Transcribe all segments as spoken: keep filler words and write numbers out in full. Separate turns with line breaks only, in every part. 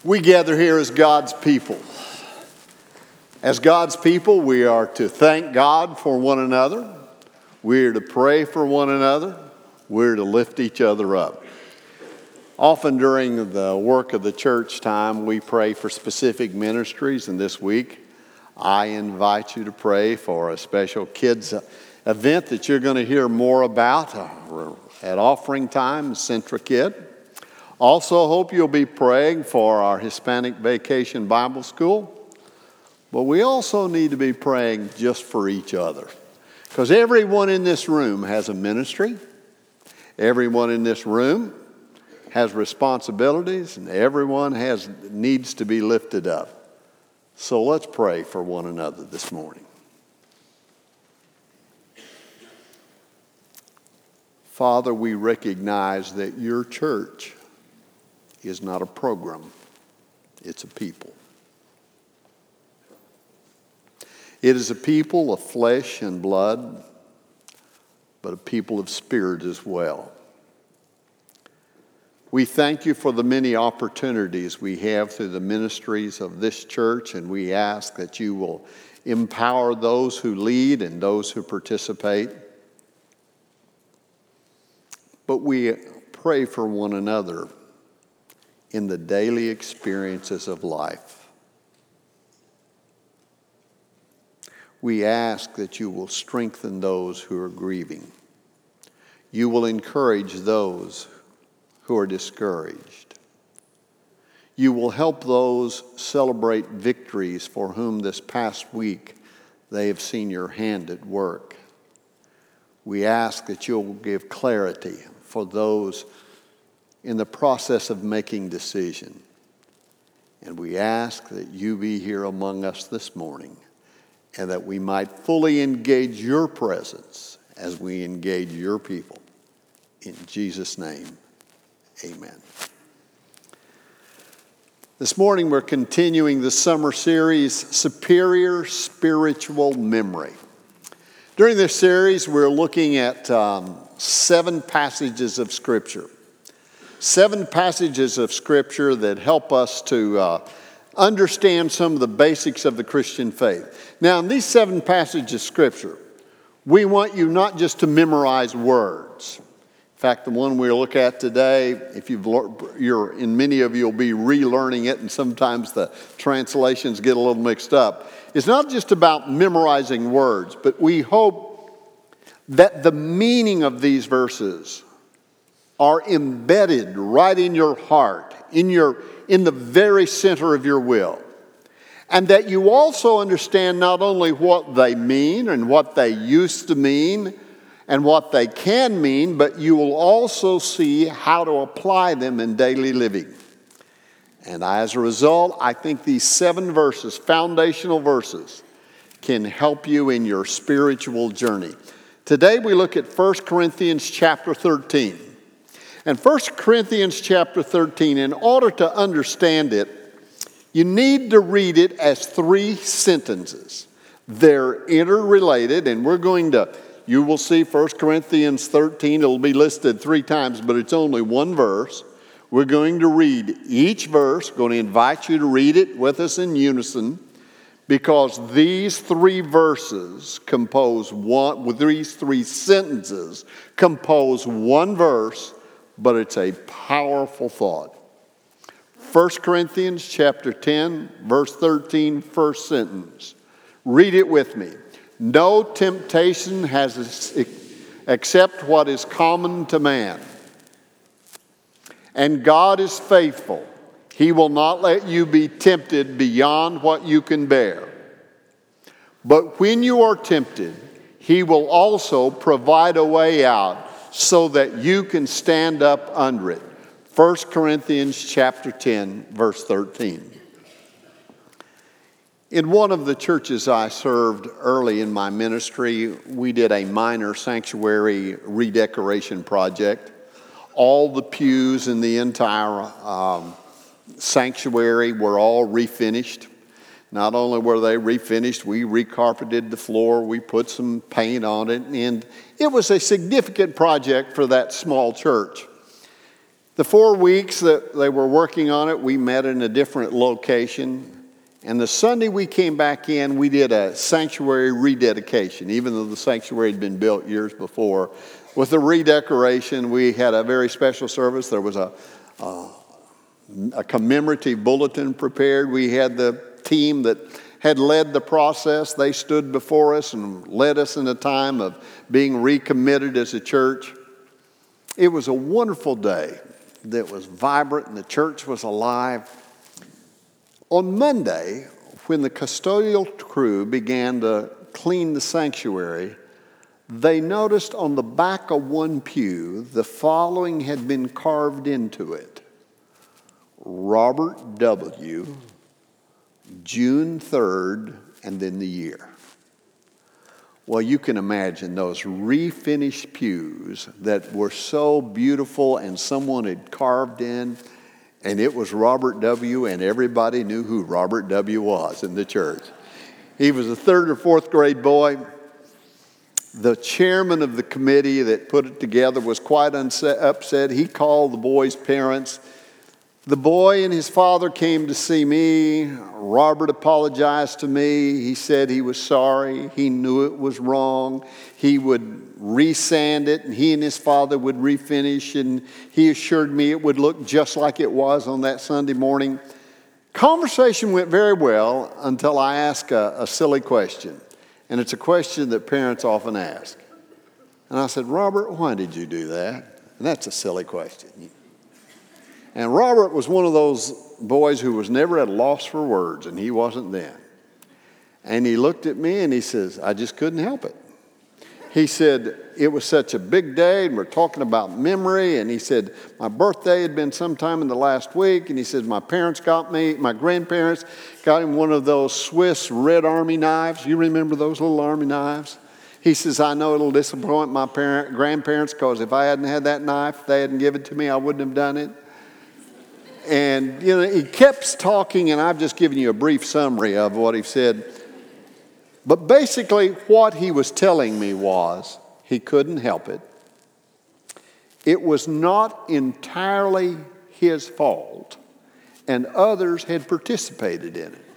We gather here as God's people. As God's people, we are to thank God for one another. We're to pray for one another. We're to lift each other up. Often during the work of the church time, we pray for specific ministries, and this week I invite you to pray for a special kids event that you're going to hear more about at offering time, Centra Kid. Also, hope you'll be praying for our Hispanic Vacation Bible School. But we also need to be praying just for each other. Because everyone in this room has a ministry. Everyone in this room has responsibilities. And everyone has needs to be lifted up. So let's pray for one another this morning. Father, we recognize that your church is not a program, it's a people. It is a people of flesh and blood, but a people of spirit as well. We thank you for the many opportunities we have through the ministries of this church, and we ask that you will empower those who lead and those who participate. But we pray for one another in the daily experiences of life. We ask that you will strengthen those who are grieving. You will encourage those who are discouraged. You will help those celebrate victories for whom this past week they have seen your hand at work. We ask that you'll give clarity for those in the process of making decision. And we ask that you be here among us this morning and that we might fully engage your presence as we engage your people. In Jesus' name, amen. This morning we're continuing the summer series, Superior Spiritual Memory. During this series we're looking at um, seven passages of Scripture. Seven passages of Scripture that help us to uh, understand some of the basics of the Christian faith. Now, in these seven passages of Scripture, we want you not just to memorize words. In fact, the one we'll look at today, if you've you're in many of you will be relearning it, and sometimes the translations get a little mixed up. It's not just about memorizing words, but we hope that the meaning of these verses are embedded right in your heart, in your in the very center of your will. And that you also understand not only what they mean and what they used to mean and what they can mean, but you will also see how to apply them in daily living. And as a result, I think these seven verses, foundational verses, can help you in your spiritual journey. Today we look at First Corinthians chapter thirteen. And First Corinthians chapter thirteen, in order to understand it, you need to read it as three sentences. They're interrelated, and we're going to, you will see First Corinthians thirteen, it'll be listed three times, but it's only one verse. We're going to read each verse, going to invite you to read it with us in unison, because these three verses compose one, with these three sentences compose one verse, but it's a powerful thought. First Corinthians chapter ten, verse thirteen, first sentence. Read it with me. No temptation has except what is common to man. And God is faithful. He will not let you be tempted beyond what you can bear. But when you are tempted, He will also provide a way out so that you can stand up under it. First Corinthians chapter ten, verse thirteen. In one of the churches I served early in my ministry, we did a minor sanctuary redecoration project. All the pews in the entire um, sanctuary were all refinished. Not only were they refinished, we recarpeted the floor, we put some paint on it, and it was a significant project for that small church. The four weeks that they were working on it, we met in a different location. And the Sunday we came back in, we did a sanctuary rededication, even though the sanctuary had been built years before. With the redecoration, we had a very special service. There was a, a, a commemorative bulletin prepared. We had the team that had led the process. They stood before us and led us in a time of being recommitted as a church. It was a wonderful day that was vibrant and the church was alive. On Monday, when the custodial crew began to clean the sanctuary, they noticed on the back of one pew, the following had been carved into it: Robert W., June third, and then the year. Well, you can imagine those refinished pews that were so beautiful and someone had carved in, and it was Robert W., and everybody knew who Robert W. was in the church. He was a third or fourth grade boy. The chairman of the committee that put it together was quite unset, upset. He called the boy's parents. The boy and his father came to see me. Robert apologized to me. He said he was sorry. He knew it was wrong. He would resand it, and he and his father would refinish, and he assured me it would look just like it was on that Sunday morning. Conversation went very well until I asked a, a silly question, and it's a question that parents often ask. And I said, Robert, why did you do that? And that's a silly question. And Robert was one of those boys who was never at a loss for words, and he wasn't then. And he looked at me and he says, I just couldn't help it. He said, it was such a big day, and we're talking about memory, and he said, my birthday had been sometime in the last week, and he said, my parents got me, my grandparents got him one of those Swiss Red Army knives. You remember those little army knives? He says, I know it'll disappoint my parent, grandparents, because if I hadn't had that knife, they hadn't given it to me, I wouldn't have done it. And, you know, he kept talking, and I've just given you a brief summary of what he said. But basically, what he was telling me was he couldn't help it. It was not entirely his fault, and others had participated in it.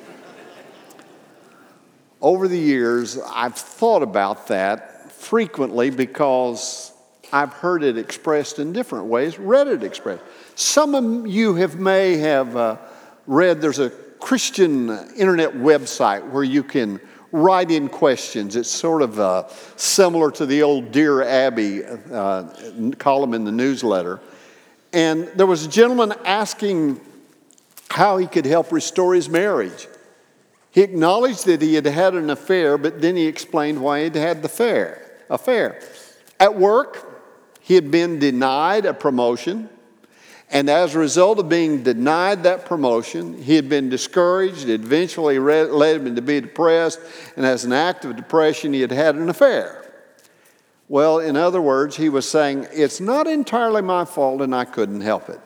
Over the years, I've thought about that frequently because I've heard it expressed in different ways, read it expressed. Some of you have may have uh, read, there's a Christian internet website where you can write in questions. It's sort of uh, similar to the old Dear Abby uh, column in the newsletter. And there was a gentleman asking how he could help restore his marriage. He acknowledged that he had had an affair, but then he explained why he'd had the affair. affair. At work, he had been denied a promotion. And as a result of being denied that promotion, he had been discouraged. It eventually led him to be depressed. And as an act of depression, he had had an affair. Well, in other words, he was saying, it's not entirely my fault and I couldn't help it.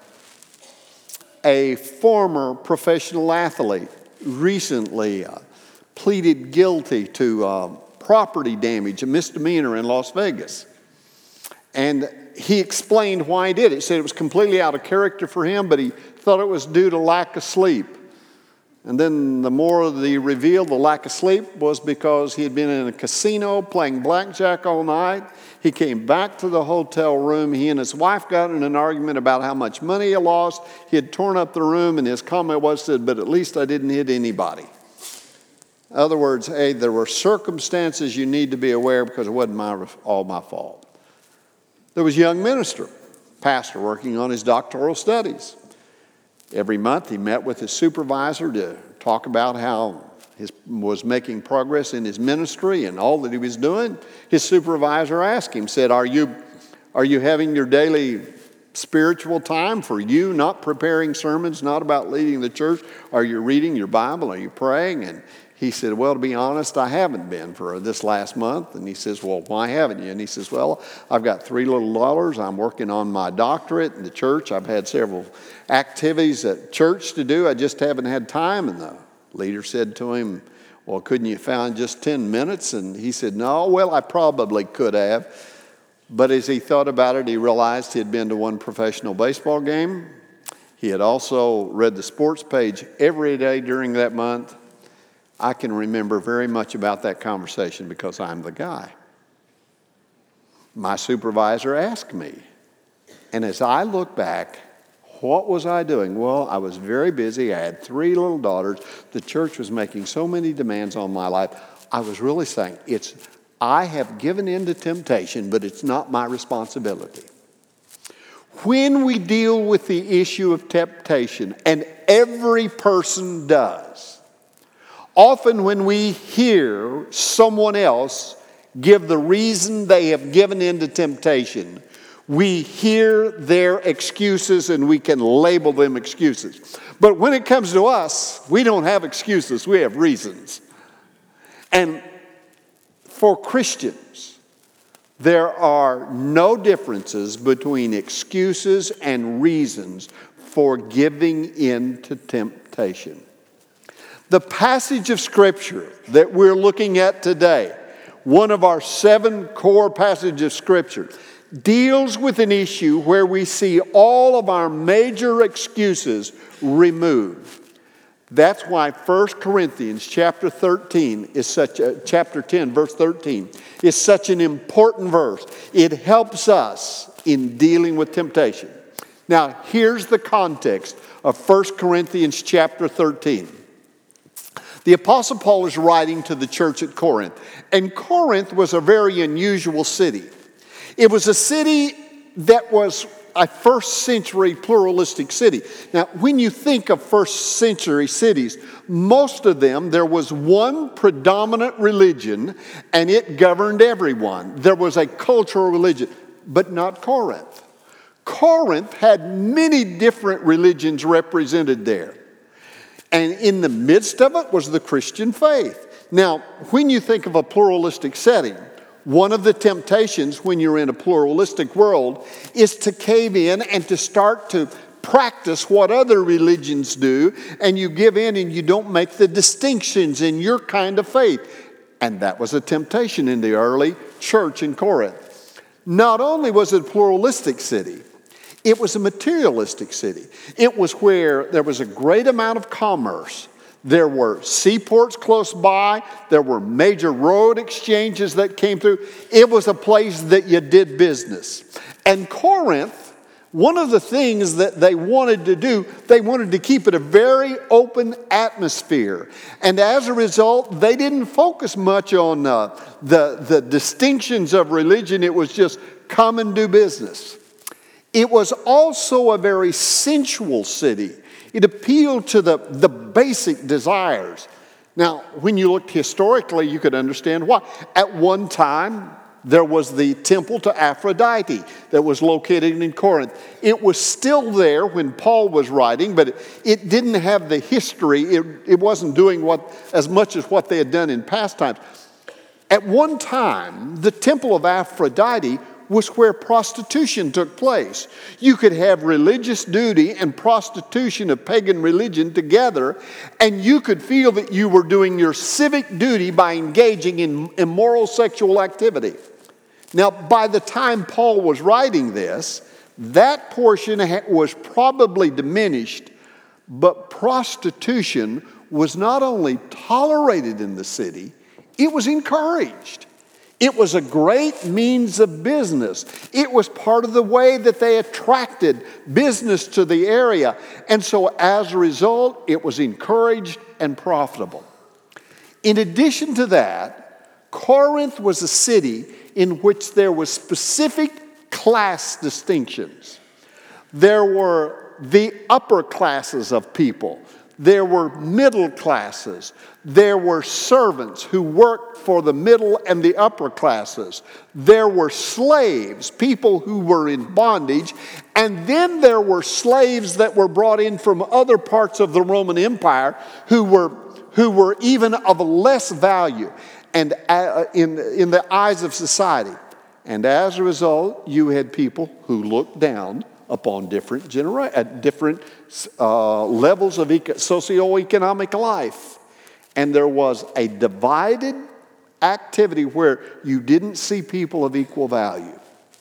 A former professional athlete recently uh, pleaded guilty to uh, property damage, a misdemeanor in Las Vegas. And he explained why he did it. He said it was completely out of character for him, but he thought it was due to lack of sleep. And then the more the revealed, the lack of sleep was because he had been in a casino playing blackjack all night. He came back to the hotel room. He and his wife got in an argument about how much money he lost. He had torn up the room, and his comment was, said, but at least I didn't hit anybody. In other words, hey, there were circumstances you need to be aware because it wasn't my, all my fault. There was a young minister, pastor, working on his doctoral studies. Every month he met with his supervisor to talk about how he was making progress in his ministry and all that he was doing. His supervisor asked him, said, are you, are you having your daily spiritual time for you, not preparing sermons, not about leading the church? Are you reading your Bible? Are you praying? And he said, well, to be honest, I haven't been for this last month. And he says, well, why haven't you? And he says, well, I've got three little daughters. I'm working on my doctorate in the church. I've had several activities at church to do. I just haven't had time. And the leader said to him, well, couldn't you find just ten minutes? And he said, no, well, I probably could have. But as he thought about it, he realized he had been to one professional baseball game. He had also read the sports page every day during that month. I can remember very much about that conversation because I'm the guy. My supervisor asked me, and as I look back, what was I doing? Well, I was very busy. I had three little daughters. The church was making so many demands on my life. I was really saying, it's I have given in to temptation, but it's not my responsibility. When we deal with the issue of temptation, and every person does, often when we hear someone else give the reason they have given in to temptation, we hear their excuses and we can label them excuses. But when it comes to us, we don't have excuses, we have reasons. And for Christians, there are no differences between excuses and reasons for giving in to temptation. The passage of Scripture that we're looking at today, one of our seven core passages of Scripture, deals with an issue where we see all of our major excuses removed. That's why First Corinthians chapter thirteen is such a, chapter ten, verse thirteen, is such an important verse. It helps us in dealing with temptation. Now, here's the context of First Corinthians chapter thirteen. The Apostle Paul is writing to the church at Corinth, and Corinth was a very unusual city. It was a city that was a first century pluralistic city. Now, when you think of first century cities, most of them, there was one predominant religion and it governed everyone. There was a cultural religion, but not Corinth. Corinth had many different religions represented there. And in the midst of it was the Christian faith. Now, when you think of a pluralistic setting, one of the temptations when you're in a pluralistic world is to cave in and to start to practice what other religions do, and you give in and you don't make the distinctions in your kind of faith. And that was a temptation in the early church in Corinth. Not only was it a pluralistic city, it was a materialistic city. It was where there was a great amount of commerce. There were seaports close by. There were major road exchanges that came through. It was a place that you did business. And Corinth, one of the things that they wanted to do, they wanted to keep it a very open atmosphere. And as a result, they didn't focus much on uh, the, the distinctions of religion. It was just come and do business. It was also a very sensual city. It appealed to the, the basic desires. Now, when you looked historically, you could understand why. At one time, there was the temple to Aphrodite that was located in Corinth. It was still there when Paul was writing, but it, it didn't have the history. It, it wasn't doing what as much as what they had done in past times. At one time, the temple of Aphrodite was where prostitution took place. You could have religious duty and prostitution of pagan religion together, and you could feel that you were doing your civic duty by engaging in immoral sexual activity. Now, by the time Paul was writing this, that portion was probably diminished, but prostitution was not only tolerated in the city, it was encouraged. It was a great means of business. It was part of the way that they attracted business to the area. And so as a result, it was encouraged and profitable. In addition to that, Corinth was a city in which there was specific class distinctions. There were the upper classes of people. There were middle classes. There were servants who worked for the middle and the upper classes. There were slaves, people who were in bondage. And then there were slaves that were brought in from other parts of the Roman Empire who were, who were even of less value and uh, in, in the eyes of society. And as a result, you had people who looked down upon different genera- at different uh, levels of eco- socioeconomic life. And there was a divided activity where you didn't see people of equal value.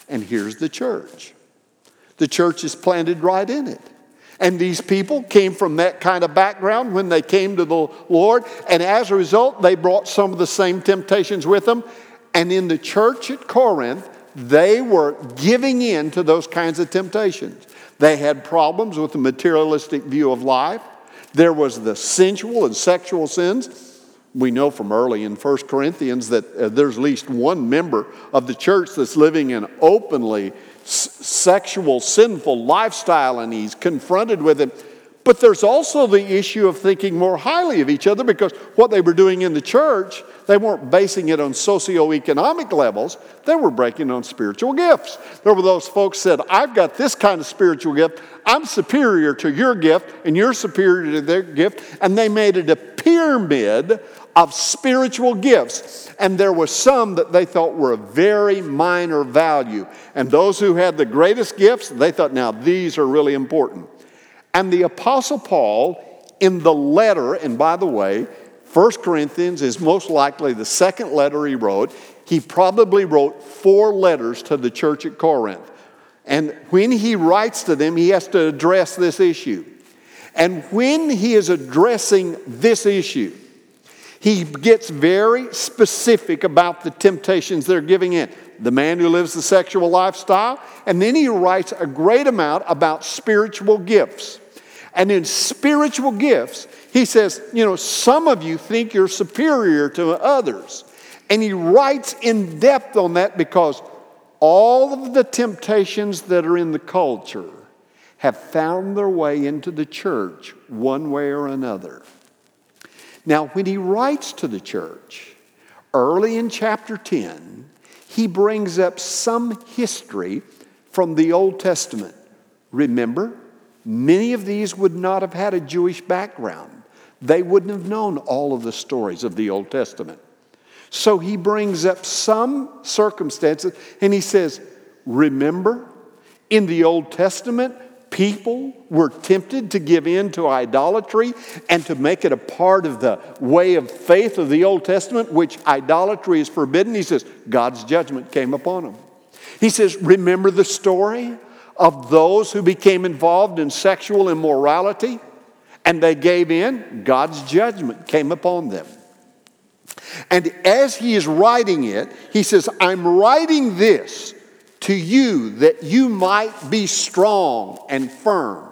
And here's the church. The church is planted right in it. And these people came from that kind of background when they came to the Lord. And as a result, they brought some of the same temptations with them. And in the church at Corinth, they were giving in to those kinds of temptations. They had problems with the materialistic view of life. There was the sensual and sexual sins. We know from early in First Corinthians that uh, there's at least one member of the church that's living an openly s- sexual, sinful lifestyle, and he's confronted with it. But there's also the issue of thinking more highly of each other, because what they were doing in the church, they weren't basing it on socioeconomic levels. They were breaking on spiritual gifts. There were those folks who said, I've got this kind of spiritual gift. I'm superior to your gift, and you're superior to their gift. And they made it a pyramid of spiritual gifts. And there were some that they thought were of very minor value. And those who had the greatest gifts, they thought, now these are really important. And the Apostle Paul, in the letter, and by the way, First Corinthians is most likely the second letter he wrote. He probably wrote four letters to the church at Corinth. And when he writes to them, he has to address this issue. And when he is addressing this issue, he gets very specific about the temptations they're giving in. The man who lives the sexual lifestyle. And then he writes a great amount about spiritual gifts. And in spiritual gifts, he says, you know, some of you think you're superior to others. And he writes in depth on that because all of the temptations that are in the culture have found their way into the church one way or another. Now, when he writes to the church, early in chapter ten, he brings up some history from the Old Testament. Remember, many of these would not have had a Jewish background. They wouldn't have known all of the stories of the Old Testament. So he brings up some circumstances and he says, remember, in the Old Testament, people were tempted to give in to idolatry and to make it a part of the way of faith of the Old Testament, which idolatry is forbidden. He says, God's judgment came upon them. He says, remember the story of those who became involved in sexual immorality and they gave in? God's judgment came upon them. And as he is writing it, he says, I'm writing this to you that you might be strong and firm.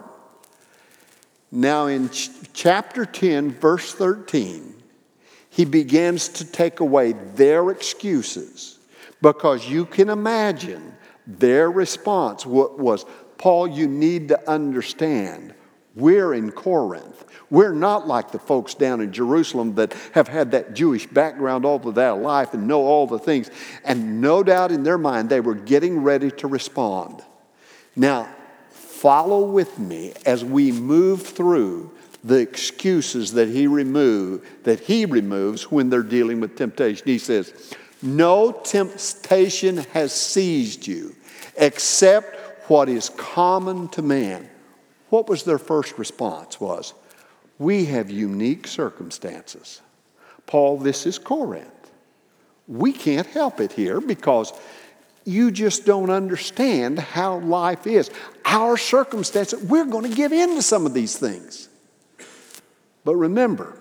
Now in ch- chapter ten, verse thirteen, he begins to take away their excuses, because you can imagine their response was, Paul, you need to understand, we're in Corinth. We're not like the folks down in Jerusalem that have had that Jewish background all of their life and know all the things. And no doubt in their mind, they were getting ready to respond. Now, follow with me as we move through the excuses that he remove, that he removes when they're dealing with temptation. He says, no temptation has seized you except what is common to man. What was their first response? Was, we have unique circumstances. Paul, this is Corinth. We can't help it here because you just don't understand how life is. Our circumstances, we're going to give in to some of these things. But remember,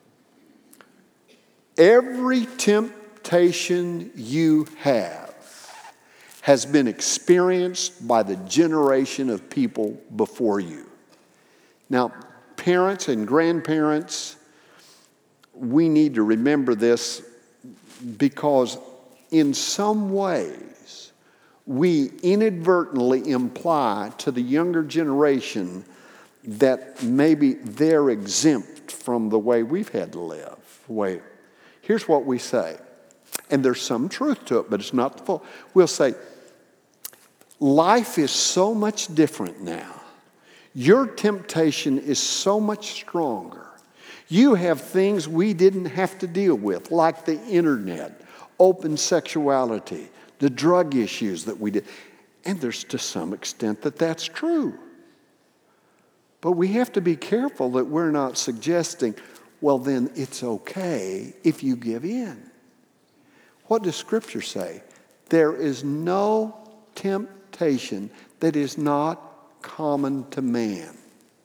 every temptation you have has been experienced by the generation of people before you. Now, parents and grandparents, we need to remember this, because in some ways we inadvertently imply to the younger generation that maybe they're exempt from the way we've had to live. Wait, here's what we say, and there's some truth to it, but it's not the full. We'll say, life is so much different now. Your temptation is so much stronger. You have things we didn't have to deal with, like the internet, open sexuality, the drug issues that we did. And there's to some extent that that's true. But we have to be careful that we're not suggesting, well, then it's okay if you give in. What does Scripture say? There is no temptation that is not common to man.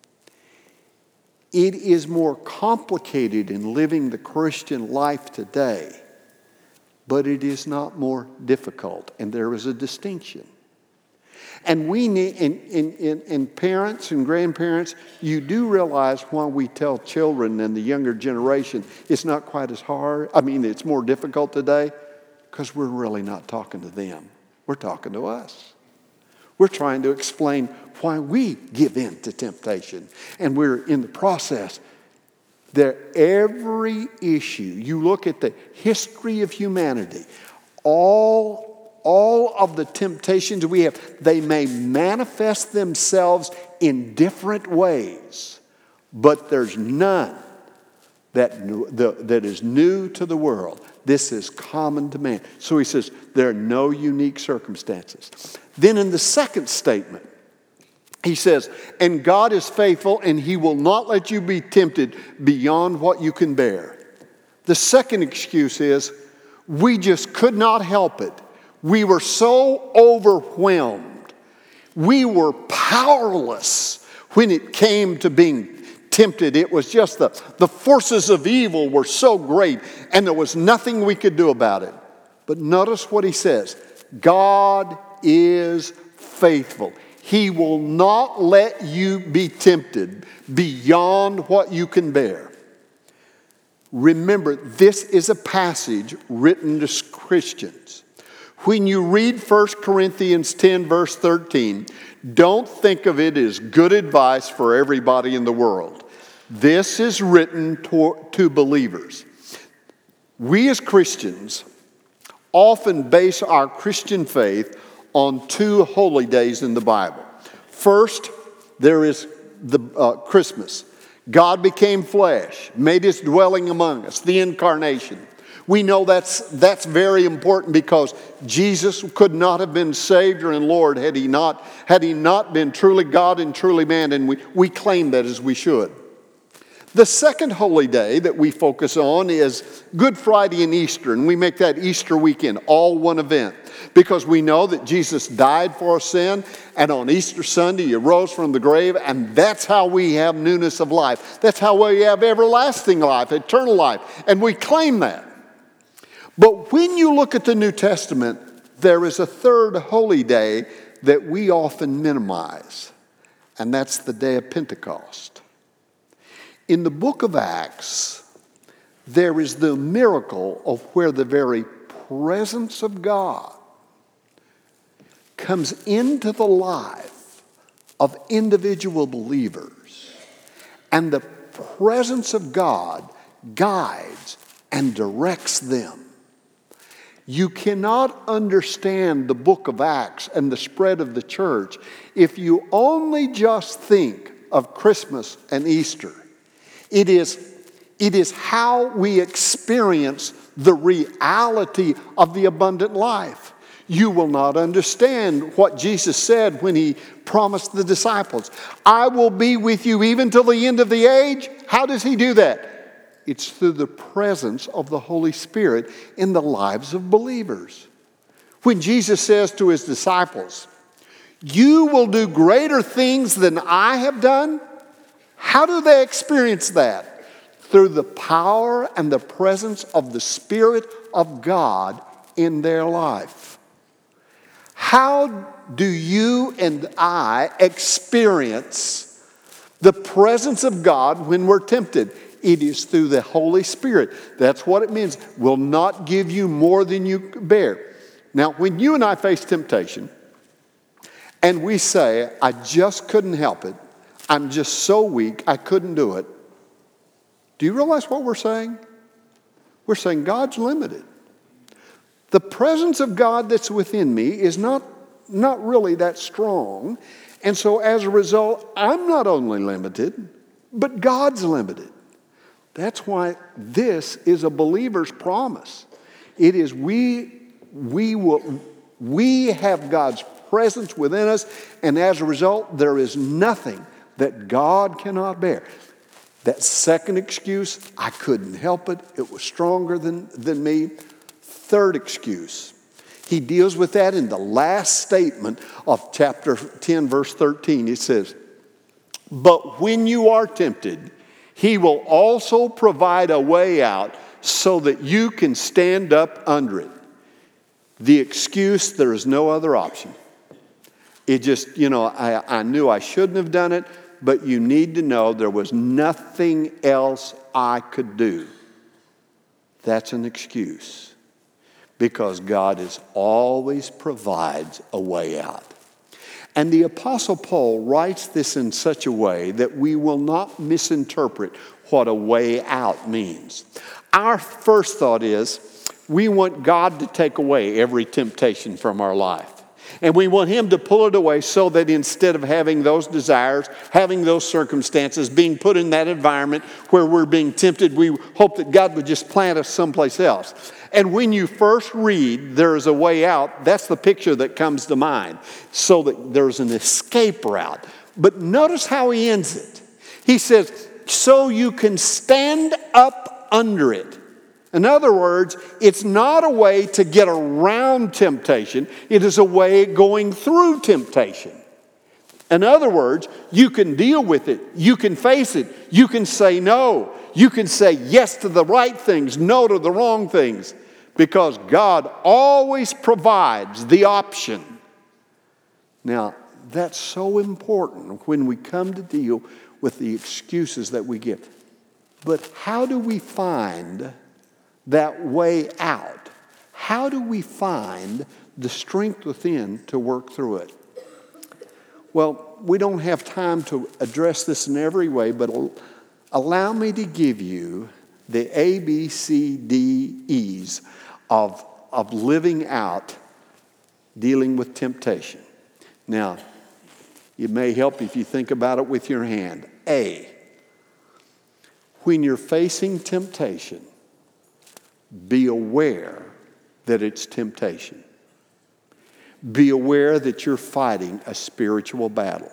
It is more complicated in living the Christian life today, but it is not more difficult, and there is a distinction. And we need, and, and, and, and parents and grandparents, you do realize why we tell children and the younger generation it's not quite as hard. I mean, it's more difficult today because we're really not talking to them. We're talking to us. We're trying to explain why we give in to temptation. And we're in the process. There, every issue, you look at the history of humanity, all All of the temptations we have, they may manifest themselves in different ways, but there's none that, that is new to the world. This is common to man. So he says there are no unique circumstances. Then in the second statement, he says, and God is faithful and he will not let you be tempted beyond what you can bear. The second excuse is, we just could not help it. We were so overwhelmed. We were powerless when it came to being tempted. It was just the, the forces of evil were so great, and there was nothing we could do about it. But notice what he says. God is faithful. He will not let you be tempted beyond what you can bear. Remember, this is a passage written to Christians. When you read First Corinthians ten, verse thirteen, don't think of it as good advice for everybody in the world. This is written to, to believers. We as Christians often base our Christian faith on two holy days in the Bible. First, there is the uh, Christmas. God became flesh, made his dwelling among us, the incarnation. We know that's, that's very important because Jesus could not have been Savior and Lord had he not, had he not been truly God and truly man, and we, we claim that as we should. The second holy day that we focus on is Good Friday and Easter, and we make that Easter weekend all one event because we know that Jesus died for our sin, and on Easter Sunday he arose from the grave, and that's how we have newness of life. That's how we have everlasting life, eternal life, and we claim that. But when you look at the New Testament, there is a third holy day that we often minimize, and that's the day of Pentecost. In the book of Acts, there is the miracle of where the very presence of God comes into the life of individual believers, and the presence of God guides and directs them. You cannot understand the book of Acts and the spread of the church if you only just think of Christmas and Easter. It is, it is how we experience the reality of the abundant life. You will not understand what Jesus said when he promised the disciples, I will be with you even till the end of the age. How does he do that? It's through the presence of the Holy Spirit in the lives of believers. When Jesus says to his disciples, you will do greater things than I have done, how do they experience that? Through the power and the presence of the Spirit of God in their life. How do you and I experience the presence of God when we're tempted? It is through the Holy Spirit. That's what it means. Will not give you more than you bear. Now, when you and I face temptation, and we say, I just couldn't help it. I'm just so weak, I couldn't do it. Do you realize what we're saying? We're saying God's limited. The presence of God that's within me is not, not really that strong. And so as a result, I'm not only limited, but God's limited. That's why this is a believer's promise. It is we, we, will, we have God's presence within us, and as a result, there is nothing that God cannot bear. That second excuse, I couldn't help it. It was stronger than, than me. Third excuse, He deals with that in the last statement of chapter ten, verse thirteen. He says, "But when you are tempted, he will also provide a way out so that you can stand up under it." The excuse, there is no other option. It just, you know, I, I knew I shouldn't have done it, but you need to know there was nothing else I could do. That's an excuse, because God is always provides a way out. And the Apostle Paul writes this in such a way that we will not misinterpret what a way out means. Our first thought is we want God to take away every temptation from our life. And we want him to pull it away so that instead of having those desires, having those circumstances, being put in that environment where we're being tempted, we hope that God would just plant us someplace else. And when you first read, there is a way out, that's the picture that comes to mind, so that there's an escape route. But notice how he ends it. He says, so you can stand up under it. In other words, it's not a way to get around temptation. It is a way going through temptation. In other words, you can deal with it. You can face it. You can say no. You can say yes to the right things, no to the wrong things, because God always provides the option. Now, that's so important when we come to deal with the excuses that we give. But how do we find that way out? How do we find the strength within to work through it? Well, we don't have time to address this in every way, but allow me to give you the A, B, C, D, E's of, of living out, dealing with temptation. Now, it may help if you think about it with your hand. A, when you're facing temptation, be aware that it's temptation. Be aware that you're fighting a spiritual battle.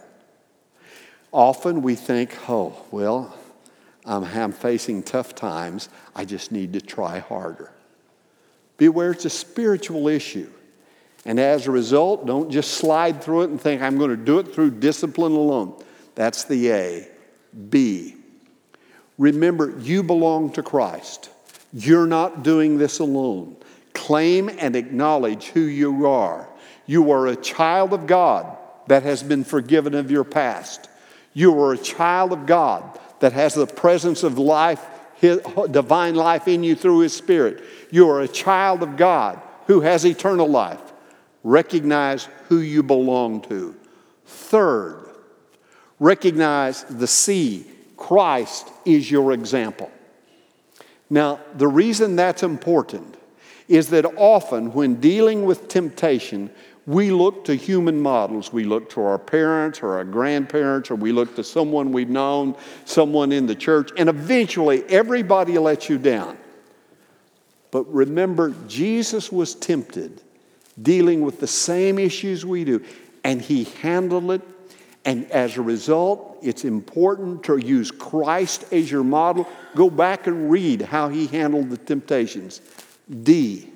Often we think, oh, well, I'm, I'm facing tough times. I just need to try harder. Be aware it's a spiritual issue. And as a result, don't just slide through it and think, I'm going to do it through discipline alone. That's the A. B, remember, you belong to Christ. You're not doing this alone. Claim and acknowledge who you are. You are a child of God that has been forgiven of your past. You are a child of God that has the presence of life, His divine life in you through His Spirit. You are a child of God who has eternal life. Recognize who you belong to. Third, recognize the C. Christ is your example. Now, the reason that's important is that often when dealing with temptation, we look to human models. We look to our parents or our grandparents, or we look to someone we've known, someone in the church, and eventually everybody lets you down. But remember, Jesus was tempted, dealing with the same issues we do, and He handled it. And as a result, it's important to use Christ as your model. Go back and read how He handled the temptations. D,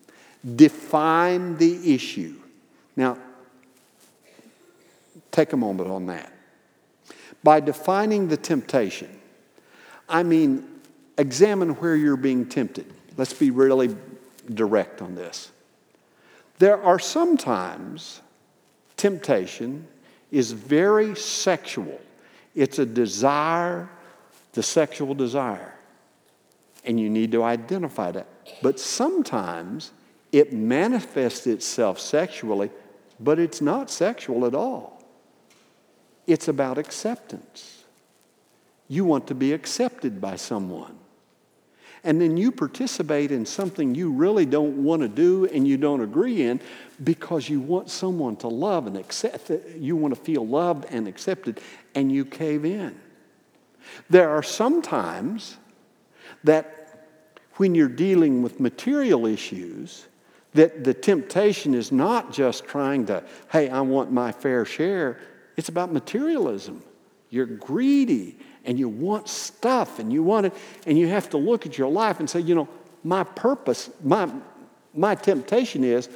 define the issue. Now, take a moment on that. By defining the temptation, I mean examine where you're being tempted. Let's be really direct on this. There are sometimes temptation is very sexual. It's a desire, the sexual desire. And you need to identify that. But sometimes it manifests itself sexually, but it's not sexual at all. It's about acceptance. You want to be accepted by someone. And then you participate in something you really don't want to do and you don't agree in because you want someone to love and accept. You want to feel loved and accepted, and you cave in. There are some times that when you're dealing with material issues, that the temptation is not just trying to, hey, I want my fair share. It's about materialism. You're greedy. And you want stuff, and you want it, and you have to look at your life and say, you know, my purpose, my, my temptation is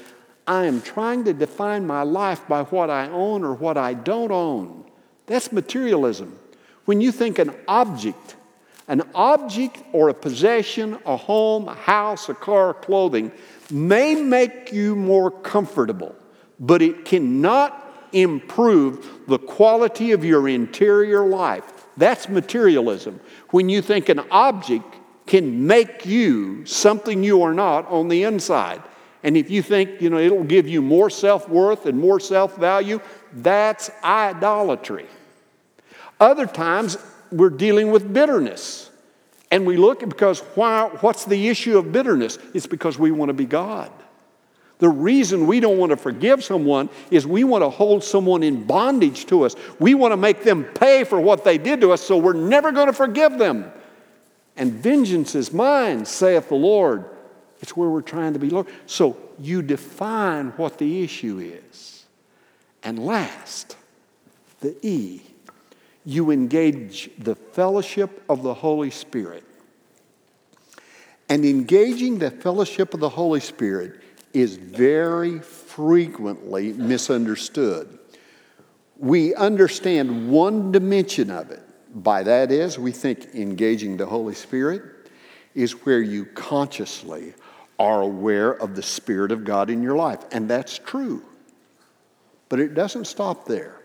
I am trying to define my life by what I own or what I don't own. That's materialism. When you think an object, an object or a possession, a home, a house, a car, clothing, may make you more comfortable, but it cannot improve the quality of your interior life. That's materialism. When you think an object can make you something you are not on the inside. And if you think, you know, it'll give you more self-worth and more self-value, that's idolatry. Other times, we're dealing with bitterness. And we look at because why, what's the issue of bitterness? It's because we want to be God. The reason we don't want to forgive someone is we want to hold someone in bondage to us. We want to make them pay for what they did to us, so we're never going to forgive them. And vengeance is mine, saith the Lord. It's where we're trying to be Lord. So you define what the issue is. And last, the E, you engage the fellowship of the Holy Spirit. And engaging the fellowship of the Holy Spirit is very frequently misunderstood. We understand one dimension of it. By that is, we think engaging the Holy Spirit is where you consciously are aware of the Spirit of God in your life. And that's true. But it doesn't stop there.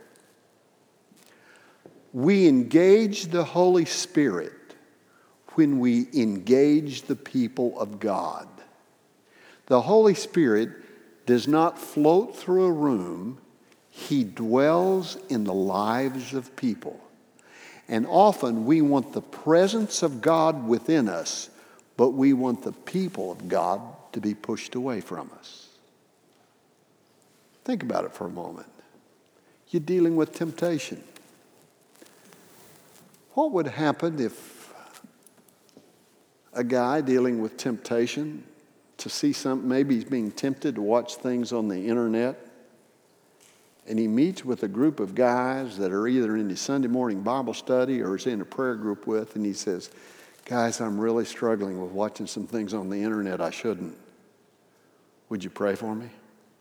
We engage the Holy Spirit when we engage the people of God. The Holy Spirit does not float through a room. He dwells in the lives of people. And often we want the presence of God within us, but we want the people of God to be pushed away from us. Think about it for a moment. You're dealing with temptation. What would happen if a guy dealing with temptation to see something, maybe he's being tempted to watch things on the internet, and he meets with a group of guys that are either in his Sunday morning Bible study or is in a prayer group with, and he says, guys, I'm really struggling with watching some things on the internet I shouldn't. Would you pray for me?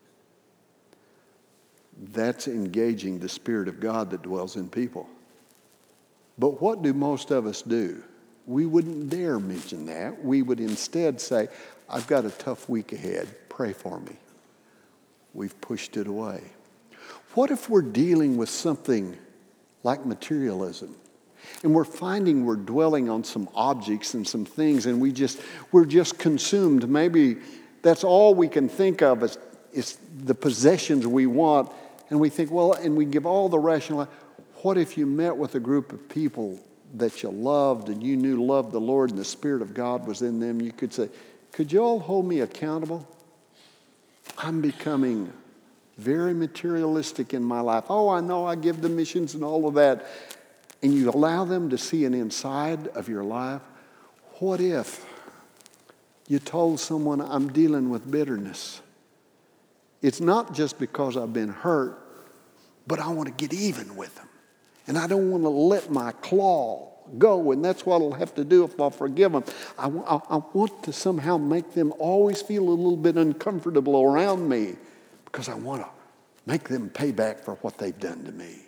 That's engaging the Spirit of God that dwells in people. But what do most of us do? We wouldn't dare mention that. We would instead say, I've got a tough week ahead. Pray for me. We've pushed it away. What if we're dealing with something like materialism, and we're finding we're dwelling on some objects and some things, and we just, we're just consumed. Maybe that's all we can think of is, is the possessions we want, and we think, well, and we give all the rational. What if you met with a group of people that you loved and you knew loved the Lord and the Spirit of God was in them? You could say, could you all hold me accountable? I'm becoming very materialistic in my life. Oh, I know I give the missions and all of that. And you allow them to see an inside of your life. What if you told someone, I'm dealing with bitterness? It's not just because I've been hurt, but I want to get even with them. And I don't want to let my claw go, and that's what I'll have to do if I'll forgive them. I, I, I want to somehow make them always feel a little bit uncomfortable around me because I want to make them pay back for what they've done to me.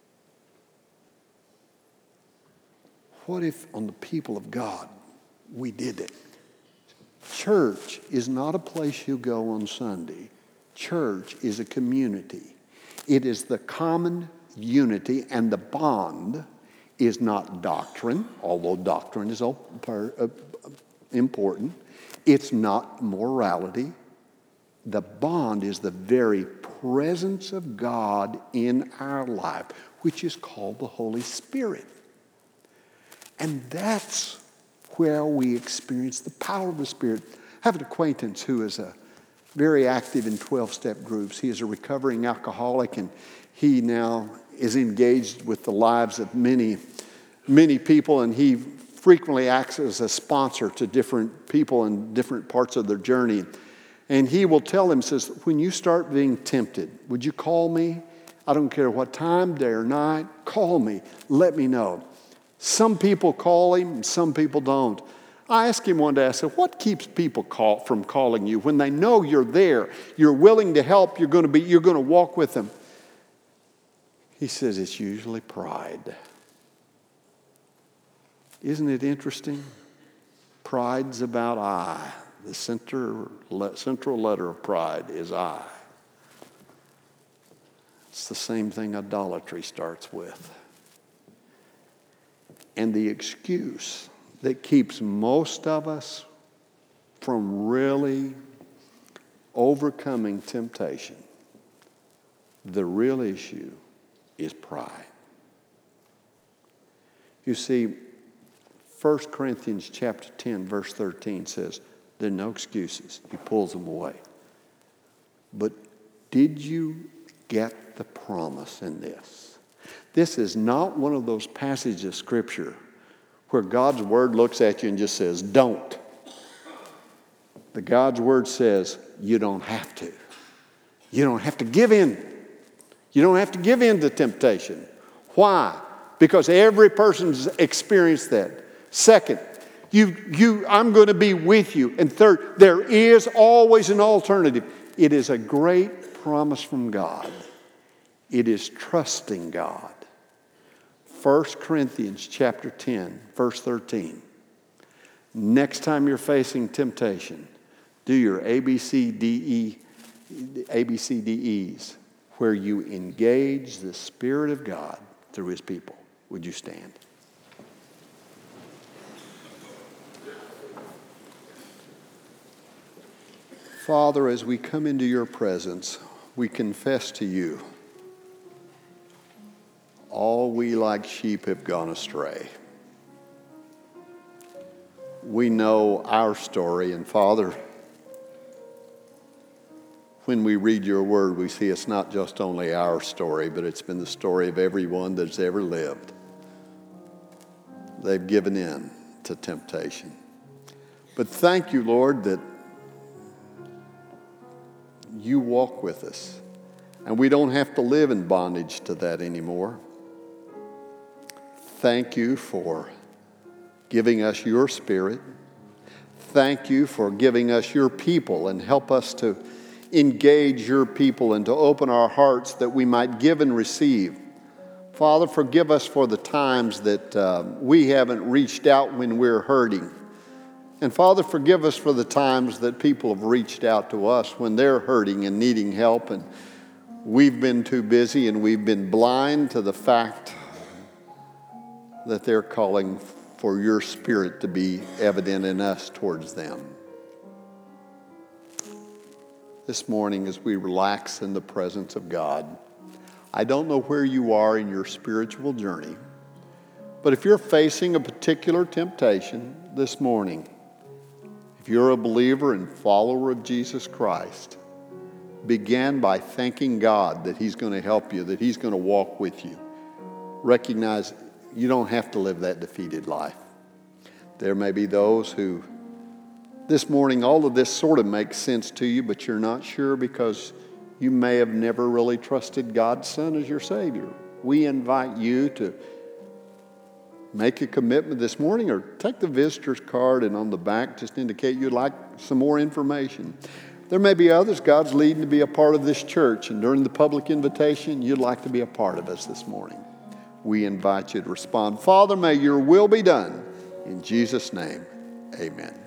What if on the people of God we did it? Church is not a place you go on Sunday. Church is a community. It is the common unity, and the bond is not doctrine, although doctrine is important. It's not morality. The bond is the very presence of God in our life, which is called the Holy Spirit. And that's where we experience the power of the Spirit. I have an acquaintance who is a very active in twelve-step groups. He is a recovering alcoholic, and he now is engaged with the lives of many, many people, and he frequently acts as a sponsor to different people in different parts of their journey. And he will tell them, says, when you start being tempted, would you call me? I don't care what time, day or night, call me. Let me know. Some people call him, some people don't. I asked him one day, I said, what keeps people call, from calling you when they know you're there, you're willing to help, you're going to be, you're going to walk with them? He says, it's usually pride. Isn't it interesting? Pride's about I. The center, central letter of pride is I. It's the same thing idolatry starts with. And the excuse that keeps most of us from really overcoming temptation, the real issue is pride. You see, First Corinthians chapter ten, verse thirteen says, there are no excuses. He pulls them away. But did you get the promise in this? This is not one of those passages of Scripture where God's Word looks at you and just says, don't. The God's Word says, you don't have to. You don't have to give in. You don't have to give in to temptation. Why? Because every person's experienced that. Second, you, you, I'm going to be with you. And third, there is always an alternative. It is a great promise from God. It is trusting God. First Corinthians chapter ten, verse thirteen. Next time you're facing temptation, do your A B C D E, A B C D Es, where you engage the Spirit of God through His people. Would you stand? Father, as we come into your presence, we confess to you, all we like sheep have gone astray. We know our story, and Father, when we read your word, we see it's not just only our story, but it's been the story of everyone that's ever lived. They've given in to temptation. But thank you, Lord, that you walk with us, and we don't have to live in bondage to that anymore. Thank you for giving us your Spirit. Thank you for giving us your people, and help us to engage your people and to open our hearts that we might give and receive. Father, forgive us for the times that uh, we haven't reached out when we're hurting. And Father, forgive us for the times that people have reached out to us when they're hurting and needing help, and we've been too busy and we've been blind to the fact that they're calling for your Spirit to be evident in us towards them. This morning, as we relax in the presence of God, I don't know where you are in your spiritual journey, but if you're facing a particular temptation this morning, if you're a believer and follower of Jesus Christ, begin by thanking God that He's going to help you, that He's going to walk with you. Recognize you don't have to live that defeated life. There may be those who, this morning, all of this sort of makes sense to you, but you're not sure because you may have never really trusted God's Son as your Savior. We invite you to make a commitment this morning, or take the visitor's card and on the back just indicate you'd like some more information. There may be others God's leading to be a part of this church, and during the public invitation, you'd like to be a part of us this morning. We invite you to respond. Father, may your will be done. In Jesus' name, amen.